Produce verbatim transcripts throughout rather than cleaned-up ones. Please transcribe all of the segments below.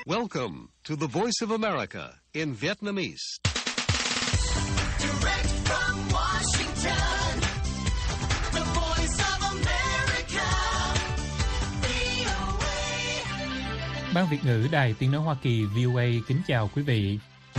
Welcome to the Voice of America in Vietnamese. Direct from Washington, the Voice of America, vê o a. Ban Việt ngữ Đài Tiếng nói Hoa Kỳ vê o a kính chào quý vị.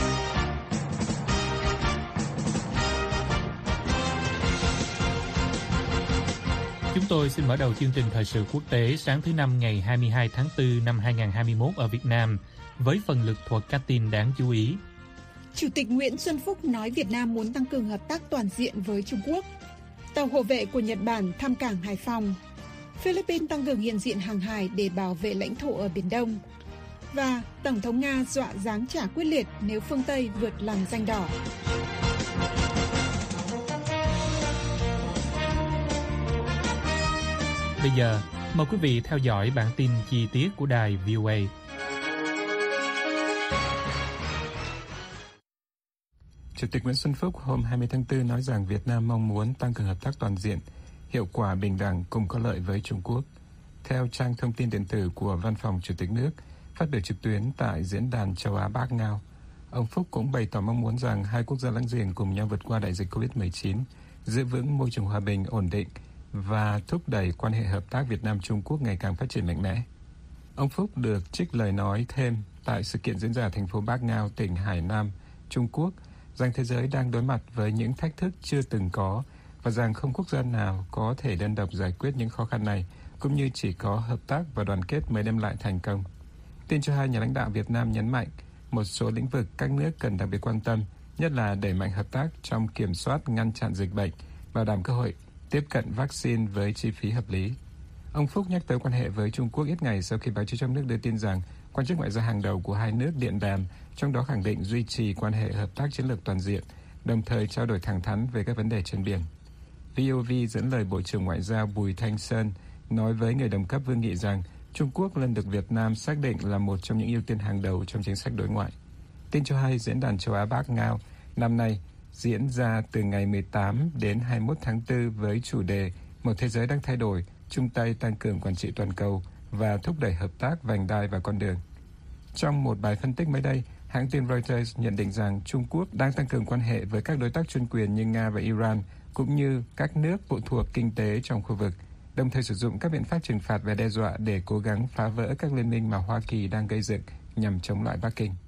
Chúng tôi xin mở đầu chương trình thời sự quốc tế sáng thứ Năm ngày hai mươi hai tháng tư năm hai nghìn không trăm hai mươi mốt ở Việt Nam với phần lực thuật các tin đáng chú ý. Chủ tịch Nguyễn Xuân Phúc nói Việt Nam muốn tăng cường hợp tác toàn diện với Trung Quốc. Tàu hộ vệ của Nhật Bản thăm cảng Hải Phòng. Philippines tăng cường hiện diện hàng hải để bảo vệ lãnh thổ ở Biển Đông. Và Tổng thống Nga dọa giáng trả quyết liệt nếu phương Tây vượt làn ranh đỏ. Bây giờ, mời quý vị theo dõi bản tin chi tiết của đài vê o a. Chủ tịch Nguyễn Xuân Phúc hôm hai mươi tháng tư nói rằng Việt Nam mong muốn tăng cường hợp tác toàn diện, hiệu quả, bình đẳng cùng có lợi với Trung Quốc. Theo trang thông tin điện tử của Văn phòng Chủ tịch nước, phát biểu trực tuyến tại Diễn đàn Châu Á-Bắc Ngao, ông Phúc cũng bày tỏ mong muốn rằng hai quốc gia láng giềng cùng nhau vượt qua đại dịch covid mười chín, giữ vững môi trường hòa bình, ổn định và thúc đẩy quan hệ hợp tác Việt Nam-Trung Quốc ngày càng phát triển mạnh mẽ. Ông Phúc được trích lời nói thêm tại sự kiện diễn ra ở thành phố Bắc Ngao, tỉnh Hải Nam, Trung Quốc, rằng thế giới đang đối mặt với những thách thức chưa từng có và rằng không quốc gia nào có thể đơn độc giải quyết những khó khăn này, cũng như chỉ có hợp tác và đoàn kết mới đem lại thành công. Tin cho hai nhà lãnh đạo Việt Nam nhấn mạnh một số lĩnh vực các nước cần đặc biệt quan tâm, nhất là đẩy mạnh hợp tác trong kiểm soát, ngăn chặn dịch bệnh, bảo đảm cơ hội tiếp cận vaccine với chi phí hợp lý. Ông Phúc nhắc tới quan hệ với Trung Quốc ít ngày sau khi báo chí trong nước đưa tin rằng quan chức ngoại giao hàng đầu của hai nước điện đàm, trong đó khẳng định duy trì quan hệ hợp tác chiến lược toàn diện, đồng thời trao đổi thẳng thắn về các vấn đề trên biển. vê o vê dẫn lời Bộ trưởng Ngoại giao Bùi Thanh Sơn nói với người đồng cấp Vương Nghị rằng Trung Quốc luôn được Việt Nam xác định là một trong những ưu tiên hàng đầu trong chính sách đối ngoại. Tin cho hay Diễn đàn Châu Á-Bắc Ngao năm nay diễn ra từ ngày mười tám đến hai mươi mốt tháng tư với chủ đề Một thế giới đang thay đổi, chung tay tăng cường quản trị toàn cầu và thúc đẩy hợp tác vành đai và con đường. Trong một bài phân tích mới đây, hãng tin Reuters nhận định rằng Trung Quốc đang tăng cường quan hệ với các đối tác chuyên quyền như Nga và Iran, cũng như các nước phụ thuộc kinh tế trong khu vực, đồng thời sử dụng các biện pháp trừng phạt và đe dọa để cố gắng phá vỡ các liên minh mà Hoa Kỳ đang gây dựng nhằm chống lại Bắc Kinh.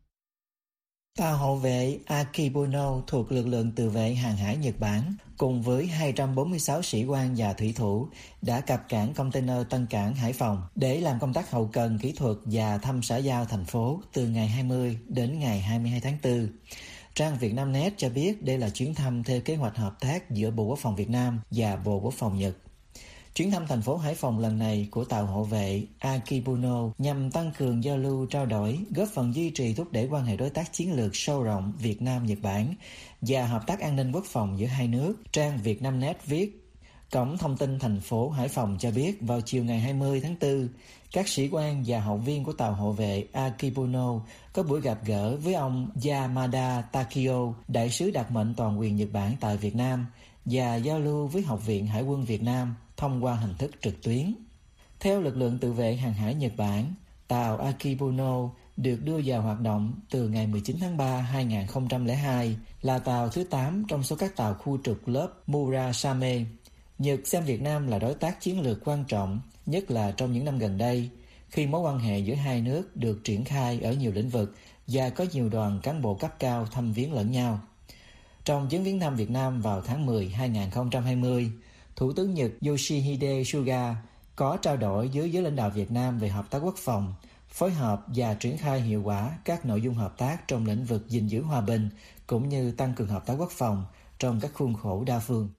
Tàu hộ vệ Akibuno thuộc lực lượng tự vệ hàng hải Nhật Bản cùng với hai trăm bốn mươi sáu sĩ quan và thủy thủ đã cập cảng container Tân Cảng Hải Phòng để làm công tác hậu cần kỹ thuật và thăm xã giao thành phố từ ngày hai mươi đến ngày hai mươi hai tháng tư. Trang Vietnamnet cho biết đây là chuyến thăm theo kế hoạch hợp tác giữa Bộ Quốc phòng Việt Nam và Bộ Quốc phòng Nhật. Chuyến thăm thành phố Hải Phòng lần này của tàu hộ vệ Akibuno nhằm tăng cường giao lưu trao đổi, góp phần duy trì thúc đẩy quan hệ đối tác chiến lược sâu rộng Việt Nam-Nhật Bản và hợp tác an ninh quốc phòng giữa hai nước. Trang Vietnamnet viết, Cổng thông tin thành phố Hải Phòng cho biết vào chiều ngày hai mươi tháng tư, các sĩ quan và hậu viên của tàu hộ vệ Akibuno có buổi gặp gỡ với ông Yamada Takio, đại sứ đặc mệnh toàn quyền Nhật Bản tại Việt Nam, và giao lưu với Học viện Hải quân Việt Nam thông qua hình thức trực tuyến. Theo lực lượng tự vệ hàng hải Nhật Bản, tàu Akibuno được đưa vào hoạt động từ ngày mười chín tháng ba năm hai nghìn không trăm lẻ hai, là tàu thứ tám trong số các tàu khu trục lớp Murasame. Nhật xem Việt Nam là đối tác chiến lược quan trọng, nhất là trong những năm gần đây, khi mối quan hệ giữa hai nước được triển khai ở nhiều lĩnh vực và có nhiều đoàn cán bộ cấp cao thăm viếng lẫn nhau. Trong chuyến viếng thăm Việt Nam vào tháng mười năm hai nghìn không trăm hai mươi, Thủ tướng Nhật Yoshihide Suga có trao đổi với giới lãnh đạo Việt Nam về hợp tác quốc phòng, phối hợp và triển khai hiệu quả các nội dung hợp tác trong lĩnh vực gìn giữ hòa bình, cũng như tăng cường hợp tác quốc phòng trong các khuôn khổ đa phương.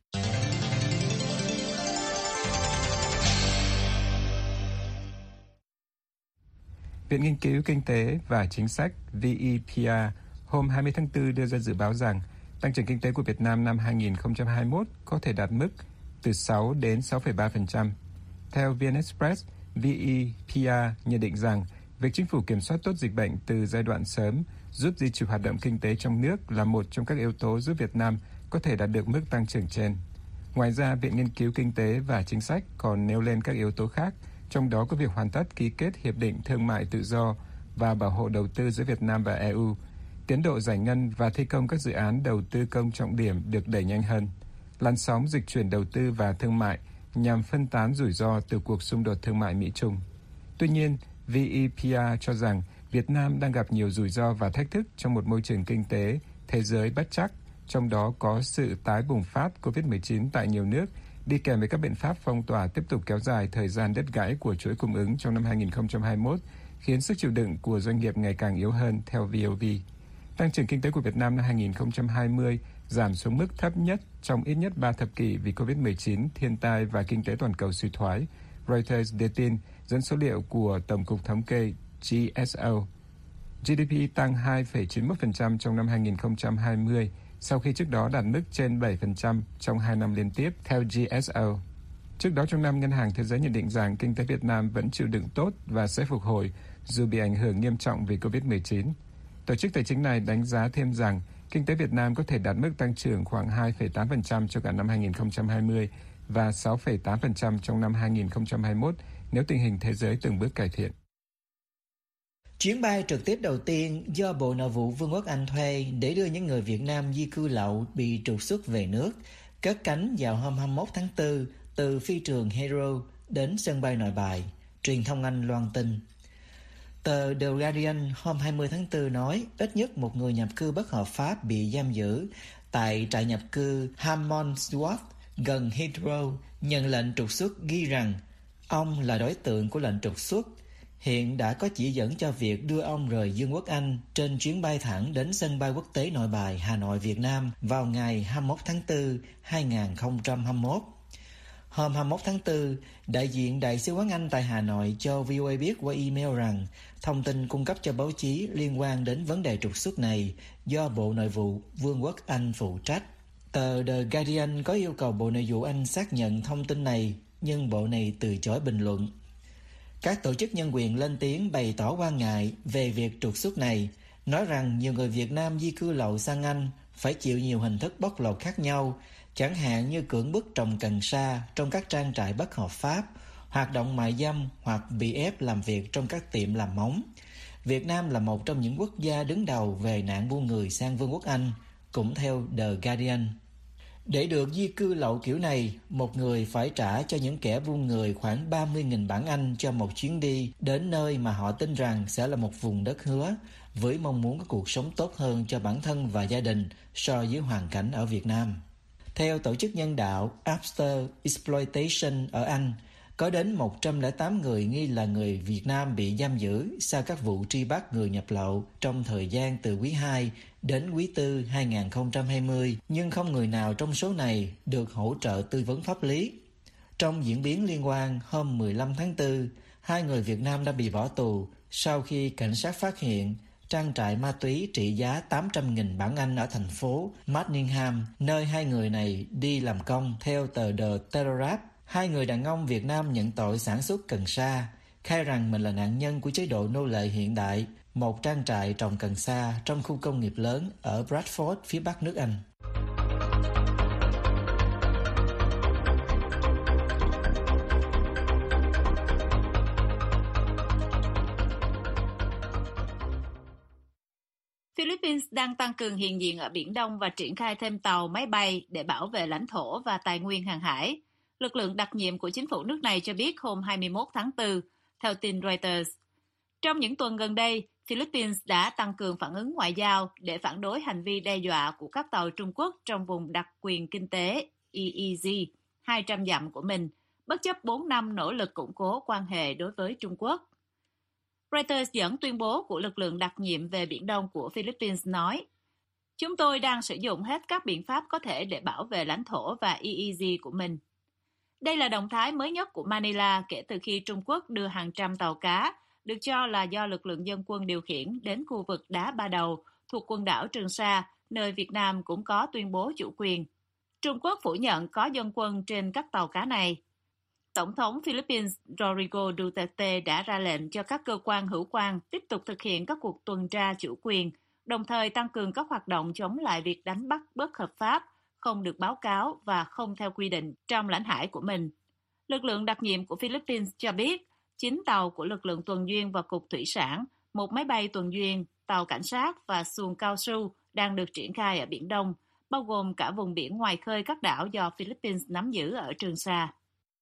Viện Nghiên cứu Kinh tế và Chính sách vê e pê a hôm hai mươi tháng tư đưa ra dự báo rằng tăng trưởng kinh tế của Việt Nam năm hai nghìn không trăm hai mươi mốt có thể đạt mức từ sáu đến sáu phẩy ba phần trăm. Theo vê en Express, vê e pê a nhận định rằng việc chính phủ kiểm soát tốt dịch bệnh từ giai đoạn sớm giúp duy trì hoạt động kinh tế trong nước là một trong các yếu tố giúp Việt Nam có thể đạt được mức tăng trưởng trên. Ngoài ra, Viện Nghiên cứu Kinh tế và Chính sách còn nêu lên các yếu tố khác, trong đó có việc hoàn tất ký kết Hiệp định Thương mại Tự do và bảo hộ đầu tư giữa Việt Nam và e u. Tiến độ giải ngân và thi công các dự án đầu tư công trọng điểm được đẩy nhanh hơn. Làn sóng dịch chuyển đầu tư và thương mại nhằm phân tán rủi ro từ cuộc xung đột thương mại Mỹ-Trung. Tuy nhiên, vê e pê rờ cho rằng Việt Nam đang gặp nhiều rủi ro và thách thức trong một môi trường kinh tế thế giới bất trắc, trong đó có sự tái bùng phát covid mười chín tại nhiều nước, đi kèm với các biện pháp phong tỏa tiếp tục kéo dài thời gian đứt gãy của chuỗi cung ứng trong năm hai không hai mốt, khiến sức chịu đựng của doanh nghiệp ngày càng yếu hơn, theo vê o vê. Tăng trưởng kinh tế của Việt Nam năm hai không hai không giảm xuống mức thấp nhất trong ít nhất ba thập kỷ vì covid mười chín, thiên tai và kinh tế toàn cầu suy thoái. Reuters đưa tin dẫn số liệu của Tổng cục Thống kê giê ét o. giê đê pê tăng hai phẩy chín mươi mốt phần trăm trong năm hai không hai không, sau khi trước đó đạt mức trên bảy phần trăm trong hai năm liên tiếp, theo giê ét o. Trước đó trong năm, Ngân hàng Thế giới nhận định rằng kinh tế Việt Nam vẫn chịu đựng tốt và sẽ phục hồi dù bị ảnh hưởng nghiêm trọng vì covid mười chín. Tổ chức tài chính này đánh giá thêm rằng kinh tế Việt Nam có thể đạt mức tăng trưởng khoảng hai phẩy tám phần trăm cho cả năm hai không hai không và sáu phẩy tám phần trăm trong năm hai không hai mốt nếu tình hình thế giới từng bước cải thiện. Chuyến bay trực tiếp đầu tiên do Bộ Nội vụ Vương quốc Anh thuê để đưa những người Việt Nam di cư lậu bị trục xuất về nước cất cánh vào hôm hai mươi mốt tháng tư từ phi trường Heathrow đến sân bay Nội Bài, truyền thông Anh loan tin. Tờ The Guardian hôm hai mươi tháng tư nói ít nhất một người nhập cư bất hợp pháp bị giam giữ tại trại nhập cư Hammondworth gần Heathrow nhận lệnh trục xuất, ghi rằng ông là đối tượng của lệnh trục xuất. Hiện đã có chỉ dẫn cho việc đưa ông rời Vương quốc Anh trên chuyến bay thẳng đến sân bay quốc tế Nội Bài, Hà Nội, Việt Nam vào ngày hai mươi mốt tháng tư hai nghìn không trăm hai mươi mốt. Hôm hai mươi mốt tháng tư, đại diện Đại sứ quán Anh tại Hà Nội cho vê o a biết qua email rằng thông tin cung cấp cho báo chí liên quan đến vấn đề trục xuất này do Bộ Nội vụ Vương quốc Anh phụ trách. Tờ The Guardian có yêu cầu Bộ Nội vụ Anh xác nhận thông tin này, nhưng Bộ này từ chối bình luận. Các tổ chức nhân quyền lên tiếng bày tỏ quan ngại về việc trục xuất này, nói rằng nhiều người Việt Nam di cư lậu sang Anh phải chịu nhiều hình thức bóc lột khác nhau, chẳng hạn như cưỡng bức trồng cần sa trong các trang trại bất hợp pháp, hoạt động mại dâm hoặc bị ép làm việc trong các tiệm làm móng. Việt Nam là một trong những quốc gia đứng đầu về nạn buôn người sang Vương quốc Anh, cũng theo The Guardian. Để được di cư lậu kiểu này, một người phải trả cho những kẻ buôn người khoảng ba mươi nghìn bảng Anh cho một chuyến đi đến nơi mà họ tin rằng sẽ là một vùng đất hứa, với mong muốn có cuộc sống tốt hơn cho bản thân và gia đình so với hoàn cảnh ở Việt Nam. Theo tổ chức nhân đạo After Exploitation ở Anh, có đến một trăm lẻ tám người nghi là người Việt Nam bị giam giữ sau các vụ truy bắt người nhập lậu trong thời gian từ quý hai đến quý tư hai nghìn không trăm hai mươi, nhưng không người nào trong số này được hỗ trợ tư vấn pháp lý. Trong diễn biến liên quan, hôm mười lăm tháng tư, hai người Việt Nam đã bị bỏ tù sau khi cảnh sát phát hiện trang trại ma túy trị giá tám trăm nghìn bảng Anh ở thành phố Manningham, nơi hai người này đi làm công. Theo tờ The Telegraph, hai người đàn ông Việt Nam nhận tội sản xuất cần sa, khai rằng mình là nạn nhân của chế độ nô lệ hiện đại, một trang trại trồng cần sa trong khu công nghiệp lớn ở Bradford, phía bắc nước Anh. Philippines đang tăng cường hiện diện ở Biển Đông và triển khai thêm tàu, máy bay để bảo vệ lãnh thổ và tài nguyên hàng hải. Lực lượng đặc nhiệm của chính phủ nước này cho biết hôm hai mươi mốt tháng tư, theo tin Reuters. Trong những tuần gần đây, Philippines đã tăng cường phản ứng ngoại giao để phản đối hành vi đe dọa của các tàu Trung Quốc trong vùng đặc quyền kinh tế E E Z hai trăm dặm của mình, bất chấp bốn năm nỗ lực củng cố quan hệ đối với Trung Quốc. Reuters dẫn tuyên bố của lực lượng đặc nhiệm về Biển Đông của Philippines nói, chúng tôi đang sử dụng hết các biện pháp có thể để bảo vệ lãnh thổ và E E Z của mình. Đây là động thái mới nhất của Manila kể từ khi Trung Quốc đưa hàng trăm tàu cá, được cho là do lực lượng dân quân điều khiển đến khu vực Đá Ba Đầu thuộc quần đảo Trường Sa, nơi Việt Nam cũng có tuyên bố chủ quyền. Trung Quốc phủ nhận có dân quân trên các tàu cá này. Tổng thống Philippines Rodrigo Duterte đã ra lệnh cho các cơ quan hữu quan tiếp tục thực hiện các cuộc tuần tra chủ quyền, đồng thời tăng cường các hoạt động chống lại việc đánh bắt bất hợp pháp, không được báo cáo và không theo quy định trong lãnh hải của mình. Lực lượng đặc nhiệm của Philippines cho biết, chín tàu của lực lượng tuần duyên và cục thủy sản một máy bay tuần duyên, tàu cảnh sát và xuồng cao su đang được triển khai ở Biển Đông, bao gồm cả vùng biển ngoài khơi các đảo do Philippines nắm giữ ở Trường Sa.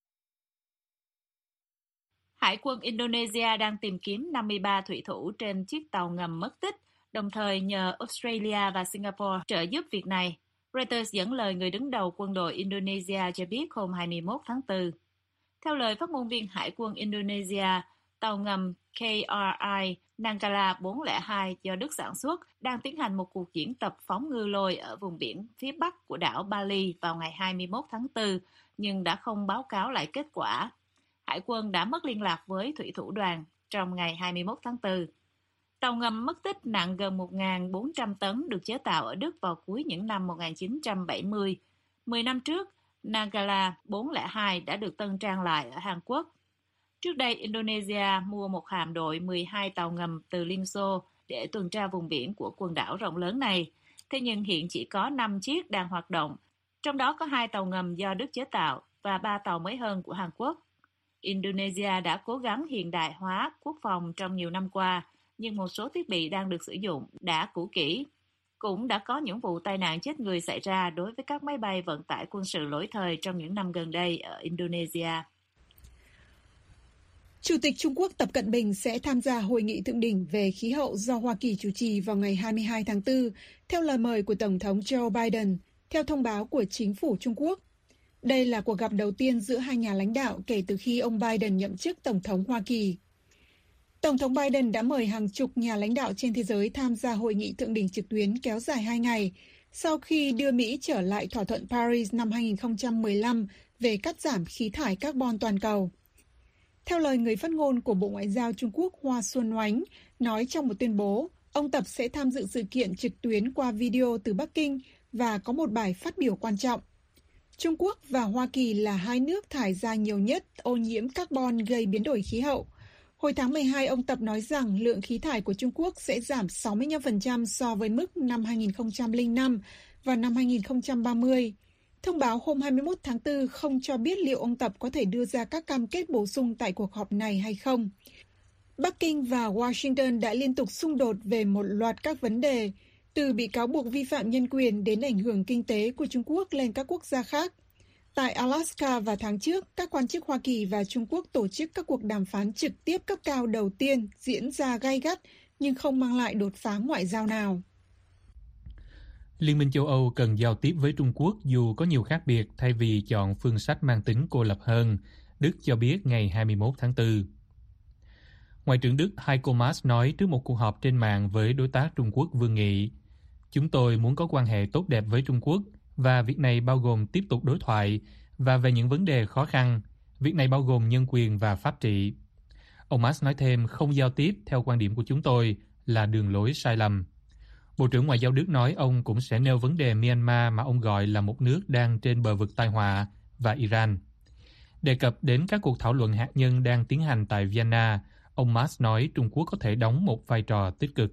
Hải quân Indonesia đang tìm kiếm năm mươi ba thủy thủ trên chiếc tàu ngầm mất tích, đồng thời nhờ Australia và Singapore trợ giúp việc này. Reuters dẫn lời người đứng đầu quân đội Indonesia cho biết hôm hai mươi mốt tháng tư. Theo lời phát ngôn viên Hải quân Indonesia, tàu ngầm K R I Nanggala bốn không hai do Đức sản xuất đang tiến hành một cuộc diễn tập phóng ngư lôi ở vùng biển phía bắc của đảo Bali vào ngày hai mươi mốt tháng tư, nhưng đã không báo cáo lại kết quả. Hải quân đã mất liên lạc với thủy thủ đoàn trong ngày hai mươi mốt tháng tư. Tàu ngầm mất tích nặng gần một nghìn bốn trăm tấn được chế tạo ở Đức vào cuối những năm một nghìn chín trăm bảy mươi. Mười năm trước, Nanggala bốn không hai đã được tân trang lại ở Hàn Quốc. Trước đây, Indonesia mua một hạm đội mười hai tàu ngầm từ Liên Xô để tuần tra vùng biển của quần đảo rộng lớn này. Thế nhưng hiện chỉ có năm chiếc đang hoạt động, trong đó có hai tàu ngầm do Đức chế tạo và ba tàu mới hơn của Hàn Quốc. Indonesia đã cố gắng hiện đại hóa quốc phòng trong nhiều năm qua, nhưng một số thiết bị đang được sử dụng đã cũ kỹ. Cũng đã có những vụ tai nạn chết người xảy ra đối với các máy bay vận tải quân sự lỗi thời trong những năm gần đây ở Indonesia. Chủ tịch Trung Quốc Tập Cận Bình sẽ tham gia hội nghị thượng đỉnh về khí hậu do Hoa Kỳ chủ trì vào ngày hai mươi hai tháng tư, theo lời mời của Tổng thống Joe Biden, theo thông báo của chính phủ Trung Quốc. Đây là cuộc gặp đầu tiên giữa hai nhà lãnh đạo kể từ khi ông Biden nhậm chức Tổng thống Hoa Kỳ. Tổng thống Biden đã mời hàng chục nhà lãnh đạo trên thế giới tham gia hội nghị thượng đỉnh trực tuyến kéo dài hai ngày, sau khi đưa Mỹ trở lại thỏa thuận Paris năm hai nghìn không trăm mười lăm về cắt giảm khí thải carbon toàn cầu. Theo lời người phát ngôn của Bộ Ngoại giao Trung Quốc Hoa Xuân Oánh, nói trong một tuyên bố, ông Tập sẽ tham dự sự kiện trực tuyến qua video từ Bắc Kinh và có một bài phát biểu quan trọng. Trung Quốc và Hoa Kỳ là hai nước thải ra nhiều nhất ô nhiễm carbon gây biến đổi khí hậu. Hồi tháng mười hai, ông Tập nói rằng lượng khí thải của Trung Quốc sẽ giảm sáu mươi lăm phần trăm so với mức năm hai nghìn không trăm lẻ năm và năm hai nghìn không trăm ba mươi. Thông báo hôm hai mươi mốt tháng tư không cho biết liệu ông Tập có thể đưa ra các cam kết bổ sung tại cuộc họp này hay không. Bắc Kinh và Washington đã liên tục xung đột về một loạt các vấn đề, từ bị cáo buộc vi phạm nhân quyền đến ảnh hưởng kinh tế của Trung Quốc lên các quốc gia khác. Tại Alaska vào tháng trước, các quan chức Hoa Kỳ và Trung Quốc tổ chức các cuộc đàm phán trực tiếp cấp cao đầu tiên diễn ra gay gắt nhưng không mang lại đột phá ngoại giao nào. Liên minh châu Âu cần giao tiếp với Trung Quốc dù có nhiều khác biệt thay vì chọn phương sách mang tính cô lập hơn, Đức cho biết ngày hai mươi mốt tháng tư. Ngoại trưởng Đức Heiko Maas nói trước một cuộc họp trên mạng với đối tác Trung Quốc Vương Nghị, chúng tôi muốn có quan hệ tốt đẹp với Trung Quốc và việc này bao gồm tiếp tục đối thoại và về những vấn đề khó khăn, việc này bao gồm nhân quyền và pháp trị. Ông Maas nói thêm không giao tiếp theo quan điểm của chúng tôi là đường lối sai lầm. Bộ trưởng Ngoại giao Đức nói ông cũng sẽ nêu vấn đề Myanmar mà ông gọi là một nước đang trên bờ vực tai họa và Iran. Đề cập đến các cuộc thảo luận hạt nhân đang tiến hành tại Vienna, ông Maas nói Trung Quốc có thể đóng một vai trò tích cực.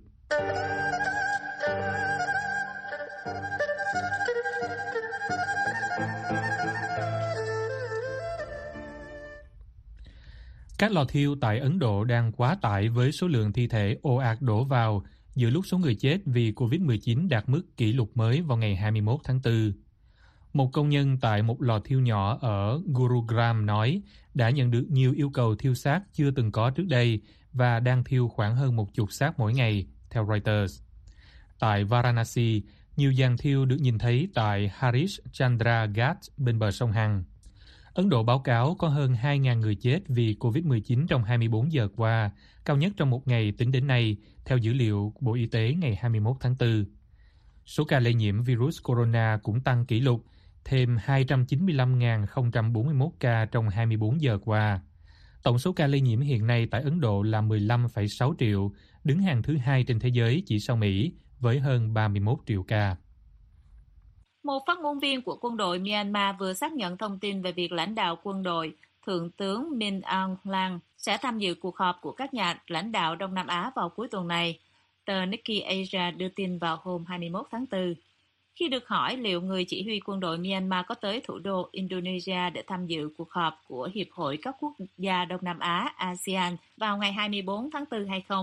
Các lò thiêu tại Ấn Độ đang quá tải với số lượng thi thể ồ ạt đổ vào giữa lúc số người chết vì covid mười chín đạt mức kỷ lục mới vào ngày hai mươi mốt tháng tư. Một công nhân tại một lò thiêu nhỏ ở Gurugram nói đã nhận được nhiều yêu cầu thiêu xác chưa từng có trước đây và đang thiêu khoảng hơn một chục xác mỗi ngày, theo Reuters. Tại Varanasi, nhiều giàn thiêu được nhìn thấy tại Harish Chandra Ghat bên bờ sông Hằng. Ấn Độ báo cáo có hơn hai nghìn người chết vì covid mười chín trong hai mươi bốn giờ qua, cao nhất trong một ngày tính đến nay, theo dữ liệu của Bộ Y tế ngày hai mươi mốt tháng tư. Số ca lây nhiễm virus corona cũng tăng kỷ lục, thêm hai trăm chín mươi lăm nghìn không trăm bốn mươi mốt ca trong hai mươi bốn giờ qua. Tổng số ca lây nhiễm hiện nay tại Ấn Độ là mười lăm phẩy sáu triệu, đứng hàng thứ hai trên thế giới chỉ sau Mỹ, với hơn ba mươi mốt triệu ca. Một phát ngôn viên của quân đội Myanmar vừa xác nhận thông tin về việc lãnh đạo quân đội, Thượng tướng Min Aung Hlaing, sẽ tham dự cuộc họp của các nhà lãnh đạo Đông Nam Á vào cuối tuần này. Tờ Nikkei Asia đưa tin vào hôm hai mươi mốt tháng tư. Khi được hỏi liệu người chỉ huy quân đội Myanmar có tới thủ đô Indonesia để tham dự cuộc họp của Hiệp hội các quốc gia Đông Nam Á a sê an vào ngày hai mươi bốn tháng tư hay không,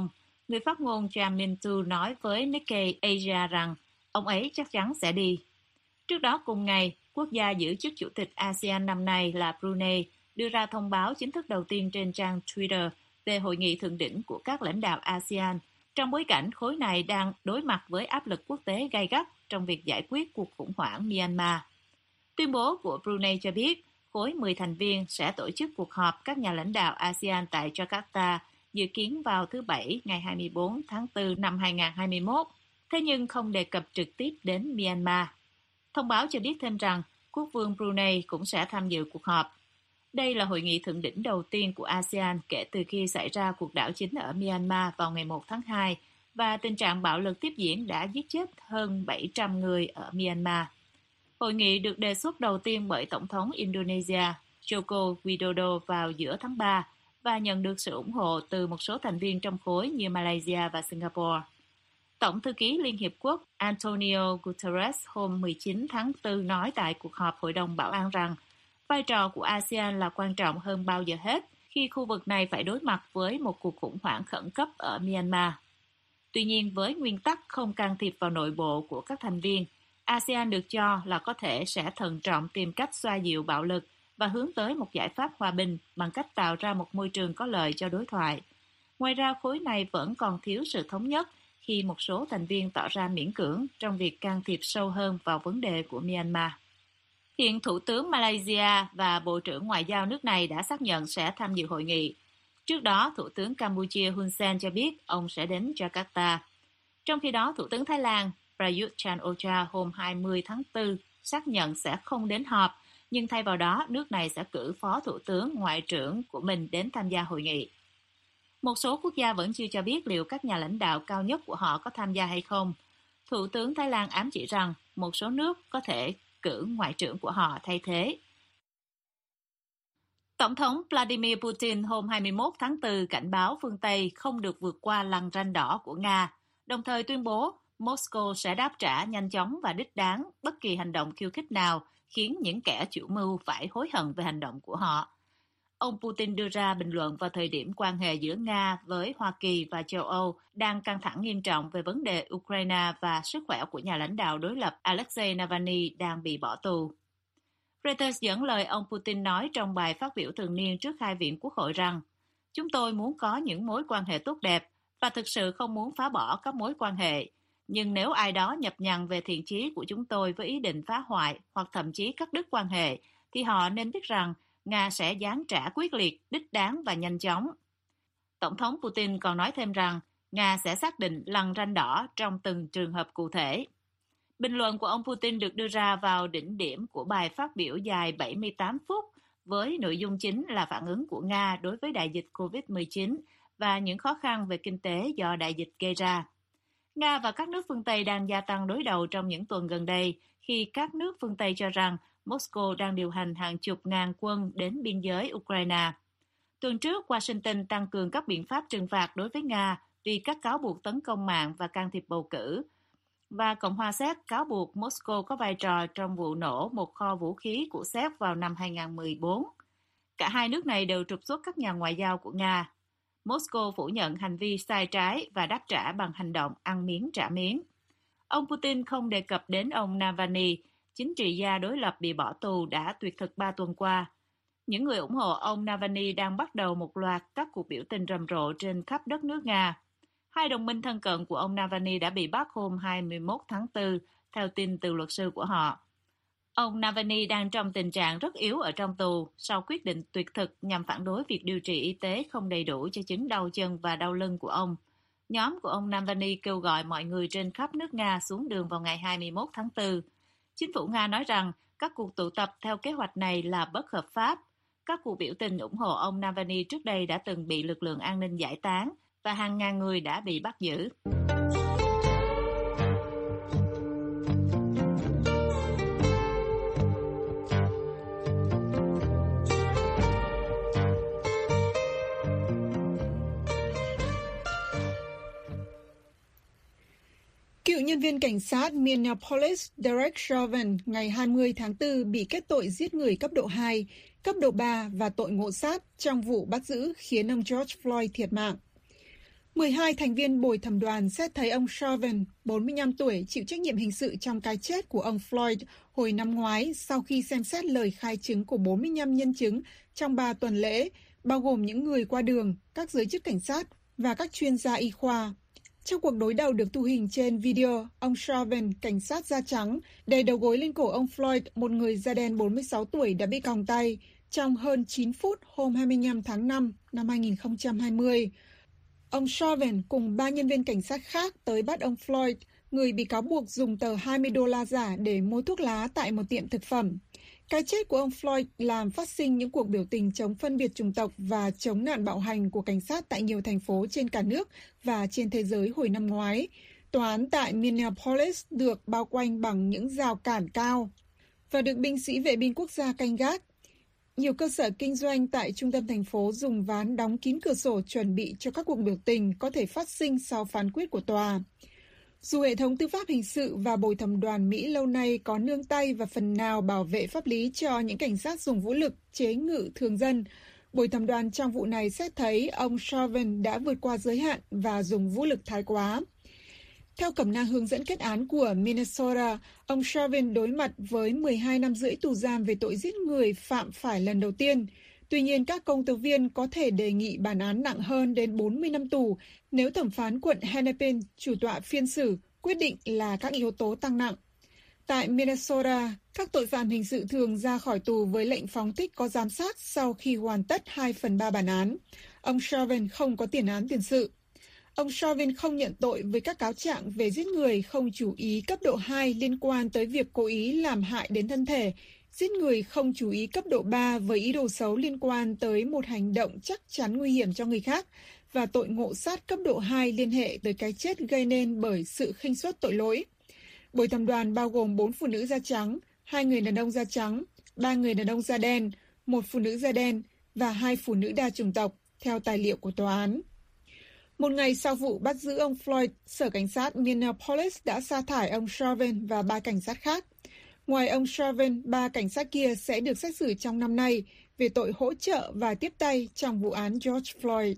Người phát ngôn Jae Min-tu nói với Nikkei Asia rằng ông ấy chắc chắn sẽ đi. Trước đó cùng ngày, quốc gia giữ chức chủ tịch a sê an năm nay là Brunei đưa ra thông báo chính thức đầu tiên trên trang Twitter về hội nghị thượng đỉnh của các lãnh đạo a sê an, trong bối cảnh khối này đang đối mặt với áp lực quốc tế gay gắt trong việc giải quyết cuộc khủng hoảng Myanmar. Tuyên bố của Brunei cho biết, khối mười thành viên sẽ tổ chức cuộc họp các nhà lãnh đạo a sê an tại Jakarta, dự kiến vào thứ Bảy ngày hai mươi bốn tháng tư năm hai nghìn không trăm hai mươi mốt, thế nhưng không đề cập trực tiếp đến Myanmar. Thông báo cho biết thêm rằng, Quốc vương Brunei cũng sẽ tham dự cuộc họp. Đây là hội nghị thượng đỉnh đầu tiên của a sê an kể từ khi xảy ra cuộc đảo chính ở Myanmar vào ngày một tháng hai, và tình trạng bạo lực tiếp diễn đã giết chết hơn bảy trăm người ở Myanmar. Hội nghị được đề xuất đầu tiên bởi Tổng thống Indonesia Joko Widodo vào giữa tháng ba và nhận được sự ủng hộ từ một số thành viên trong khối như Malaysia và Singapore. Tổng thư ký Liên Hiệp Quốc Antonio Guterres hôm mười chín tháng tư nói tại cuộc họp Hội đồng Bảo an rằng vai trò của a sê an là quan trọng hơn bao giờ hết khi khu vực này phải đối mặt với một cuộc khủng hoảng khẩn cấp ở Myanmar. Tuy nhiên, với nguyên tắc không can thiệp vào nội bộ của các thành viên, a sê an được cho là có thể sẽ thận trọng tìm cách xoa dịu bạo lực và hướng tới một giải pháp hòa bình bằng cách tạo ra một môi trường có lợi cho đối thoại. Ngoài ra, khối này vẫn còn thiếu sự thống nhất khi một số thành viên tỏ ra miễn cưỡng trong việc can thiệp sâu hơn vào vấn đề của Myanmar. Hiện Thủ tướng Malaysia và Bộ trưởng Ngoại giao nước này đã xác nhận sẽ tham dự hội nghị. Trước đó, Thủ tướng Campuchia Hun Sen cho biết ông sẽ đến Jakarta. Trong khi đó, Thủ tướng Thái Lan Prayut Chan-o-cha hôm hai mươi tháng tư xác nhận sẽ không đến họp, nhưng thay vào đó, nước này sẽ cử Phó Thủ tướng Ngoại trưởng của mình đến tham gia hội nghị. Một số quốc gia vẫn chưa cho biết liệu các nhà lãnh đạo cao nhất của họ có tham gia hay không. Thủ tướng Thái Lan ám chỉ rằng một số nước có thể cử ngoại trưởng của họ thay thế. Tổng thống Vladimir Putin hôm hai mươi mốt tháng tư cảnh báo phương Tây không được vượt qua lằn ranh đỏ của Nga, đồng thời tuyên bố Moscow sẽ đáp trả nhanh chóng và đích đáng bất kỳ hành động khiêu khích nào khiến những kẻ chủ mưu phải hối hận về hành động của họ. Ông Putin đưa ra bình luận vào thời điểm quan hệ giữa Nga với Hoa Kỳ và châu Âu đang căng thẳng nghiêm trọng về vấn đề Ukraine và sức khỏe của nhà lãnh đạo đối lập Alexei Navalny đang bị bỏ tù. Reuters dẫn lời ông Putin nói trong bài phát biểu thường niên trước hai viện quốc hội rằng chúng tôi muốn có những mối quan hệ tốt đẹp và thực sự không muốn phá bỏ các mối quan hệ. Nhưng nếu ai đó nhập nhằng về thiện chí của chúng tôi với ý định phá hoại hoặc thậm chí cắt đứt quan hệ, thì họ nên biết rằng Nga sẽ giáng trả quyết liệt, đích đáng và nhanh chóng. Tổng thống Putin còn nói thêm rằng Nga sẽ xác định lằn ranh đỏ trong từng trường hợp cụ thể. Bình luận của ông Putin được đưa ra vào đỉnh điểm của bài phát biểu dài bảy mươi tám phút với nội dung chính là phản ứng của Nga đối với đại dịch covid mười chín và những khó khăn về kinh tế do đại dịch gây ra. Nga và các nước phương Tây đang gia tăng đối đầu trong những tuần gần đây khi các nước phương Tây cho rằng Moscow đang điều hành hàng chục ngàn quân đến biên giới Ukraine. Tuần trước, Washington tăng cường các biện pháp trừng phạt đối với Nga vì các cáo buộc tấn công mạng và can thiệp bầu cử. Và Cộng hòa Séc cáo buộc Moscow có vai trò trong vụ nổ một kho vũ khí của Séc vào năm hai nghìn không trăm mười bốn. Cả hai nước này đều trục xuất các nhà ngoại giao của Nga. Moscow phủ nhận hành vi sai trái và đáp trả bằng hành động ăn miếng trả miếng. Ông Putin không đề cập đến ông Navalny, chính trị gia đối lập bị bỏ tù đã tuyệt thực ba tuần qua. Những người ủng hộ ông Navalny đang bắt đầu một loạt các cuộc biểu tình rầm rộ trên khắp đất nước Nga. Hai đồng minh thân cận của ông Navalny đã bị bắt hôm hai mươi mốt tháng tư, theo tin từ luật sư của họ. Ông Navalny đang trong tình trạng rất yếu ở trong tù sau quyết định tuyệt thực nhằm phản đối việc điều trị y tế không đầy đủ cho chứng đau chân và đau lưng của ông. Nhóm của ông Navalny kêu gọi mọi người trên khắp nước Nga xuống đường vào ngày hai mươi mốt tháng tư. Chính phủ Nga nói rằng các cuộc tụ tập theo kế hoạch này là bất hợp pháp. Các cuộc biểu tình ủng hộ ông Navalny trước đây đã từng bị lực lượng an ninh giải tán và hàng ngàn người đã bị bắt giữ. Cựu nhân viên cảnh sát Minneapolis Derek Chauvin ngày hai mươi tháng tư bị kết tội giết người cấp độ hai, cấp độ ba và tội ngộ sát trong vụ bắt giữ khiến ông George Floyd thiệt mạng. mười hai thành viên bồi thẩm đoàn xét thấy ông Chauvin, bốn mươi lăm tuổi, chịu trách nhiệm hình sự trong cái chết của ông Floyd hồi năm ngoái sau khi xem xét lời khai chứng của bốn mươi lăm nhân chứng trong ba tuần lễ, bao gồm những người qua đường, các giới chức cảnh sát và các chuyên gia y khoa. Trong cuộc đối đầu được thu hình trên video, ông Chauvin, cảnh sát da trắng, đè đầu gối lên cổ ông Floyd, một người da đen bốn mươi sáu tuổi đã bị còng tay, trong hơn chín phút hôm hai mươi lăm tháng năm năm hai nghìn không trăm hai mươi. Ông Chauvin cùng ba nhân viên cảnh sát khác tới bắt ông Floyd, người bị cáo buộc dùng tờ hai mươi đô la giả để mua thuốc lá tại một tiệm thực phẩm. Cái chết của ông Floyd làm phát sinh những cuộc biểu tình chống phân biệt chủng tộc và chống nạn bạo hành của cảnh sát tại nhiều thành phố trên cả nước và trên thế giới hồi năm ngoái. Tòa án tại Minneapolis được bao quanh bằng những rào cản cao và được binh sĩ vệ binh quốc gia canh gác. Nhiều cơ sở kinh doanh tại trung tâm thành phố dùng ván đóng kín cửa sổ chuẩn bị cho các cuộc biểu tình có thể phát sinh sau phán quyết của tòa. Dù hệ thống tư pháp hình sự và bồi thẩm đoàn Mỹ lâu nay có nương tay và phần nào bảo vệ pháp lý cho những cảnh sát dùng vũ lực chế ngự thường dân, bồi thẩm đoàn trong vụ này xét thấy ông Chauvin đã vượt qua giới hạn và dùng vũ lực thái quá. Theo cẩm nang hướng dẫn kết án của Minnesota, ông Chauvin đối mặt với mười hai năm rưỡi tù giam về tội giết người phạm phải lần đầu tiên. Tuy nhiên, các công tố viên có thể đề nghị bản án nặng hơn đến bốn mươi năm tù nếu thẩm phán quận Hennepin, chủ tọa phiên xử, quyết định là các yếu tố tăng nặng. Tại Minnesota, các tội phạm hình sự thường ra khỏi tù với lệnh phóng thích có giám sát sau khi hoàn tất hai phần ba bản án. Ông Chauvin không có tiền án tiền sự. Ông Chauvin không nhận tội với các cáo trạng về giết người không chú ý cấp độ hai liên quan tới việc cố ý làm hại đến thân thể, giết người không chú ý cấp độ ba với ý đồ xấu liên quan tới một hành động chắc chắn nguy hiểm cho người khác, và tội ngộ sát cấp độ hai liên hệ tới cái chết gây nên bởi sự khinh suất tội lỗi. Bồi thẩm đoàn bao gồm bốn phụ nữ da trắng, hai người đàn ông da trắng, ba người đàn ông da đen, một phụ nữ da đen và hai phụ nữ đa chủng tộc, theo tài liệu của tòa án. Một ngày sau vụ bắt giữ ông Floyd, Sở Cảnh sát Minneapolis đã sa thải ông Chauvin và ba cảnh sát khác. Ngoài ông Chauvin, ba cảnh sát kia sẽ được xét xử trong năm nay về tội hỗ trợ và tiếp tay trong vụ án George Floyd.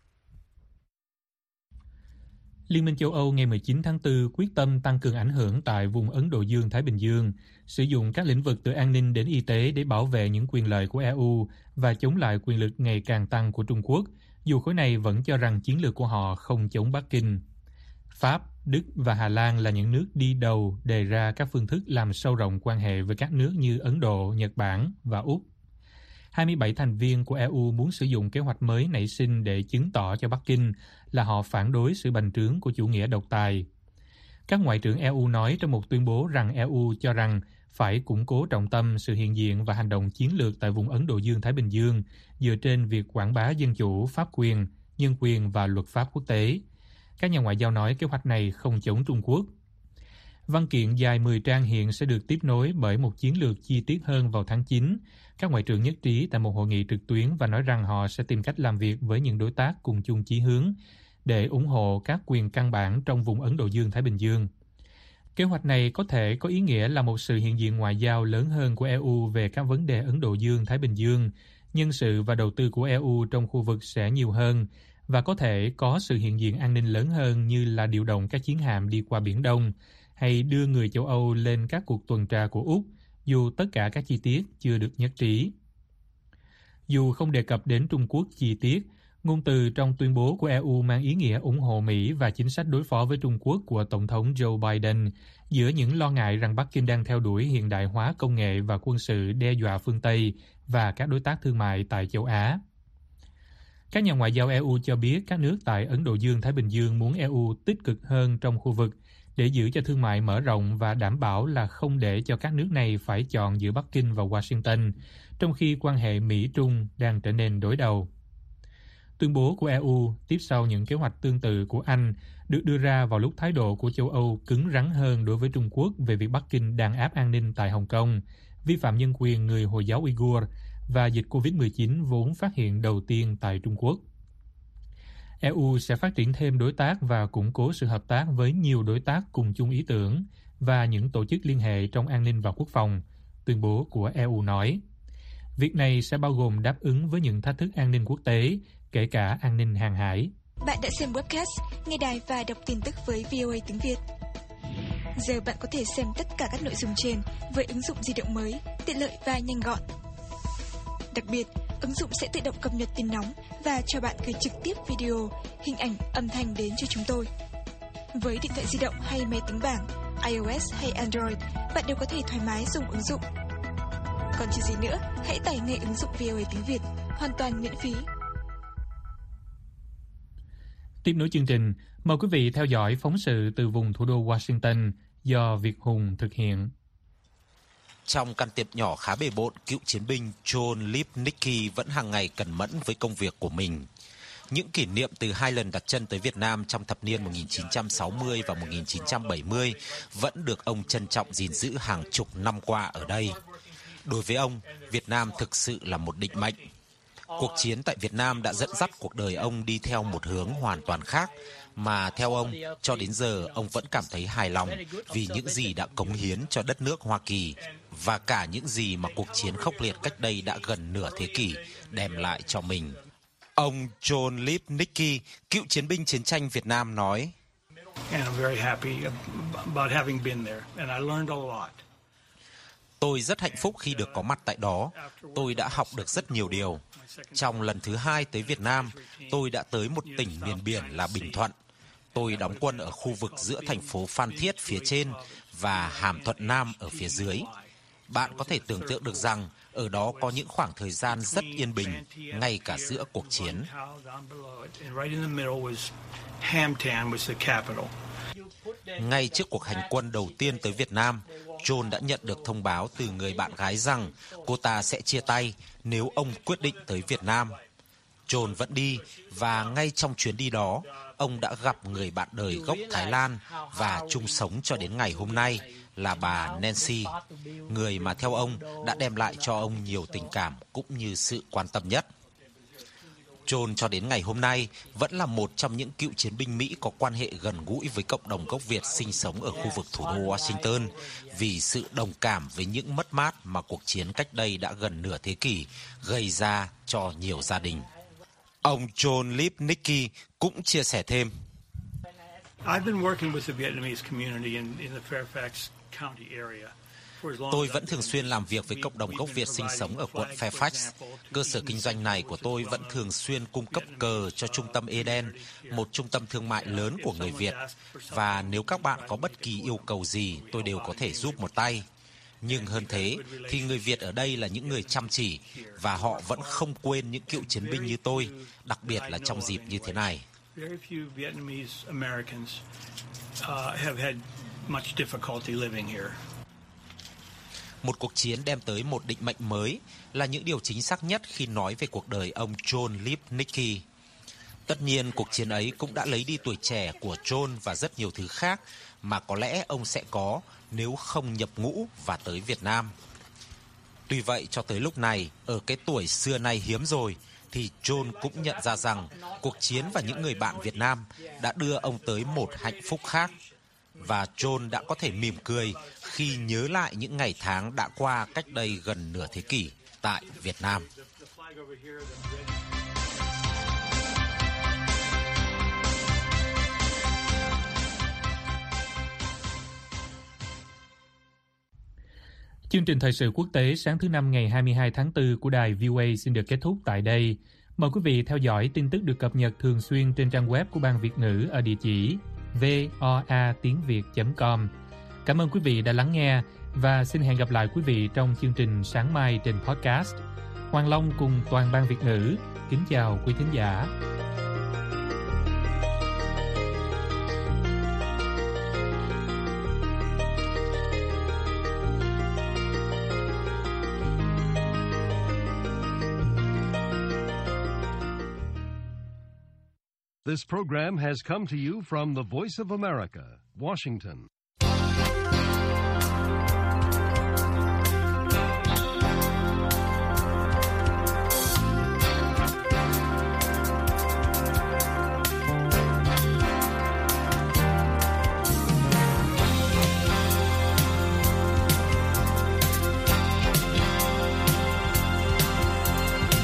Liên minh châu Âu ngày mười chín tháng tư quyết tâm tăng cường ảnh hưởng tại vùng Ấn Độ Dương-Thái Bình Dương, sử dụng các lĩnh vực từ an ninh đến y tế để bảo vệ những quyền lợi của e u và chống lại quyền lực ngày càng tăng của Trung Quốc, dù khối này vẫn cho rằng chiến lược của họ không chống Bắc Kinh. Pháp, Đức và Hà Lan là những nước đi đầu đề ra các phương thức làm sâu rộng quan hệ với các nước như Ấn Độ, Nhật Bản và Úc. hai mươi bảy thành viên của e u muốn sử dụng kế hoạch mới nảy sinh để chứng tỏ cho Bắc Kinh là họ phản đối sự bành trướng của chủ nghĩa độc tài. Các ngoại trưởng e u nói trong một tuyên bố rằng e u cho rằng phải củng cố trọng tâm sự hiện diện và hành động chiến lược tại vùng Ấn Độ Dương-Thái Bình Dương dựa trên việc quảng bá dân chủ, pháp quyền, nhân quyền và luật pháp quốc tế. Các nhà ngoại giao nói kế hoạch này không chống Trung Quốc. Văn kiện dài mười trang hiện sẽ được tiếp nối bởi một chiến lược chi tiết hơn vào tháng chín. Các ngoại trưởng nhất trí tại một hội nghị trực tuyến và nói rằng họ sẽ tìm cách làm việc với những đối tác cùng chung chí hướng để ủng hộ các quyền căn bản trong vùng Ấn Độ Dương-Thái Bình Dương. Kế hoạch này có thể có ý nghĩa là một sự hiện diện ngoại giao lớn hơn của e u về các vấn đề Ấn Độ Dương-Thái Bình Dương. Nhân sự và đầu tư của e u trong khu vực sẽ nhiều hơn và có thể có sự hiện diện an ninh lớn hơn như là điều động các chiến hạm đi qua Biển Đông hay đưa người châu Âu lên các cuộc tuần tra của Úc, dù tất cả các chi tiết chưa được nhất trí. Dù không đề cập đến Trung Quốc chi tiết, ngôn từ trong tuyên bố của e u mang ý nghĩa ủng hộ Mỹ và chính sách đối phó với Trung Quốc của Tổng thống Joe Biden, giữa những lo ngại rằng Bắc Kinh đang theo đuổi hiện đại hóa công nghệ và quân sự đe dọa phương Tây và các đối tác thương mại tại châu Á. Các nhà ngoại giao e u cho biết các nước tại Ấn Độ Dương-Thái Bình Dương muốn e u tích cực hơn trong khu vực để giữ cho thương mại mở rộng và đảm bảo là không để cho các nước này phải chọn giữa Bắc Kinh và Washington, trong khi quan hệ Mỹ-Trung đang trở nên đối đầu. Tuyên bố của e u tiếp sau những kế hoạch tương tự của Anh được đưa ra vào lúc thái độ của châu Âu cứng rắn hơn đối với Trung Quốc về việc Bắc Kinh đàn áp an ninh tại Hồng Kông, vi phạm nhân quyền người Hồi giáo Uyghur và dịch covid mười chín vốn phát hiện đầu tiên tại Trung Quốc. e u sẽ phát triển thêm đối tác và củng cố sự hợp tác với nhiều đối tác cùng chung ý tưởng và những tổ chức liên hệ trong an ninh và quốc phòng, tuyên bố của e u nói. Việc này sẽ bao gồm đáp ứng với những thách thức an ninh quốc tế, kể cả an ninh hàng hải. Bạn đã xem webcast, nghe đài và đọc tin tức với vê o a tiếng Việt. Giờ bạn có thể xem tất cả các nội dung trên với ứng dụng di động mới, tiện lợi và nhanh gọn. Đặc biệt, ứng dụng sẽ tự động cập nhật tin nóng và cho bạn gửi trực tiếp video, hình ảnh, âm thanh đến cho chúng tôi. Với điện thoại di động hay máy tính bảng, iOS hay Android, bạn đều có thể thoải mái dùng ứng dụng. Còn chờ gì nữa, hãy tải ngay ứng dụng vê o a tiếng Việt, hoàn toàn miễn phí. Tiếp nối chương trình, mời quý vị theo dõi phóng sự từ vùng thủ đô Washington do Việt Hùng thực hiện. Trong căn tiệm nhỏ khá bề bộn, cựu chiến binh John Lipnicki vẫn hàng ngày cẩn mẫn với công việc của mình. Những kỷ niệm từ hai lần đặt chân tới Việt Nam trong thập niên một nghìn chín trăm sáu mươi và một nghìn chín trăm bảy mươi vẫn được ông trân trọng gìn giữ hàng chục năm qua ở đây. Đối với ông, Việt Nam thực sự là một định mệnh. Cuộc chiến tại Việt Nam đã dẫn dắt cuộc đời ông đi theo một hướng hoàn toàn khác, mà theo ông, cho đến giờ ông vẫn cảm thấy hài lòng vì những gì đã cống hiến cho đất nước Hoa Kỳ và cả những gì mà cuộc chiến khốc liệt cách đây đã gần nửa thế kỷ đem lại cho mình. Ông John Lipnicki, cựu chiến binh chiến tranh Việt Nam nói: Tôi rất hạnh phúc khi được có mặt tại đó. Tôi đã học được rất nhiều điều. Trong lần thứ hai tới Việt Nam, tôi đã tới một tỉnh miền biển là Bình Thuận. Tôi đóng quân ở khu vực giữa thành phố Phan Thiết phía trên và Hàm Thuận Nam ở phía dưới. Bạn có thể tưởng tượng được rằng ở đó có những khoảng thời gian rất yên bình, ngay cả giữa cuộc chiến. Ngay trước cuộc hành quân đầu tiên tới Việt Nam, John đã nhận được thông báo từ người bạn gái rằng cô ta sẽ chia tay nếu ông quyết định tới Việt Nam. John vẫn đi, và ngay trong chuyến đi đó, ông đã gặp người bạn đời gốc Thái Lan và chung sống cho đến ngày hôm nay là bà Nancy, người mà theo ông đã đem lại cho ông nhiều tình cảm cũng như sự quan tâm nhất. John cho đến ngày hôm nay vẫn là một trong những cựu chiến binh Mỹ có quan hệ gần gũi với cộng đồng gốc Việt sinh sống ở khu vực thủ đô Washington vì sự đồng cảm với những mất mát mà cuộc chiến cách đây đã gần nửa thế kỷ gây ra cho nhiều gia đình. Ông John Lipnicki cũng chia sẻ thêm: Tôi vẫn thường xuyên làm việc với cộng đồng gốc Việt sinh sống ở quận Fairfax. Cơ sở kinh doanh này của tôi vẫn thường xuyên cung cấp cờ cho trung tâm Eden, một trung tâm thương mại lớn của người Việt. Và nếu các bạn có bất kỳ yêu cầu gì, tôi đều có thể giúp một tay. Nhưng hơn thế, thì người Việt ở đây là những người chăm chỉ, và họ vẫn không quên những cựu chiến binh như tôi, đặc biệt là trong dịp như thế này. Một cuộc chiến đem tới một định mệnh mới là những điều chính xác nhất khi nói về cuộc đời ông John Lipnicki. Tất nhiên, cuộc chiến ấy cũng đã lấy đi tuổi trẻ của John và rất nhiều thứ khác mà có lẽ ông sẽ có nếu không nhập ngũ và tới Việt Nam. Tuy vậy, cho tới lúc này, ở cái tuổi xưa nay hiếm rồi, thì John cũng nhận ra rằng cuộc chiến và những người bạn Việt Nam đã đưa ông tới một hạnh phúc khác. Và John đã có thể mỉm cười khi nhớ lại những ngày tháng đã qua cách đây gần nửa thế kỷ tại Việt Nam. Chương trình thời sự quốc tế sáng thứ Năm ngày hai mươi hai tháng tư của đài vê o a xin được kết thúc tại đây. Mời quý vị theo dõi tin tức được cập nhật thường xuyên trên trang web của Ban Việt ngữ ở địa chỉ voa tiếng việt chấm com. Cảm ơn quý vị đã lắng nghe và xin hẹn gặp lại quý vị trong chương trình sáng mai trên podcast. Hoàng Long cùng toàn Ban Việt ngữ kính chào quý thính giả. This program has come to you from the Voice of America, Washington.